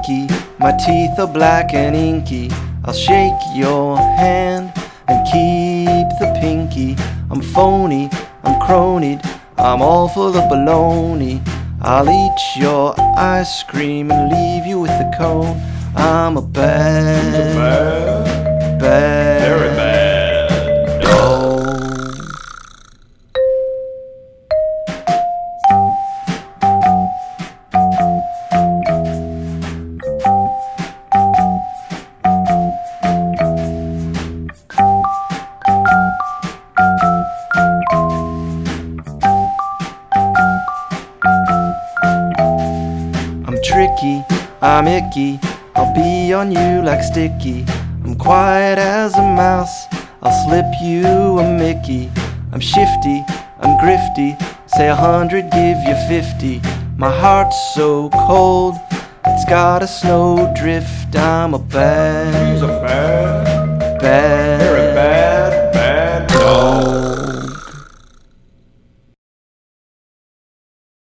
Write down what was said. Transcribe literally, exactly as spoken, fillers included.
pinky, my teeth are black and inky. I'll shake your hand and keep the pinky. I'm phony, I'm cronied, I'm all full of baloney. I'll eat your ice cream and leave you with the cone. I'm a bad, bad, bad, very bad dog. I'm tricky, I'm icky, I'll be on you like sticky. I'm quiet as a mouse, I'll slip you a Mickey. I'm shifty, I'm grifty, say a hundred, give you fifty. My heart's so cold, it's got a snowdrift. I'm a bad, He's a bad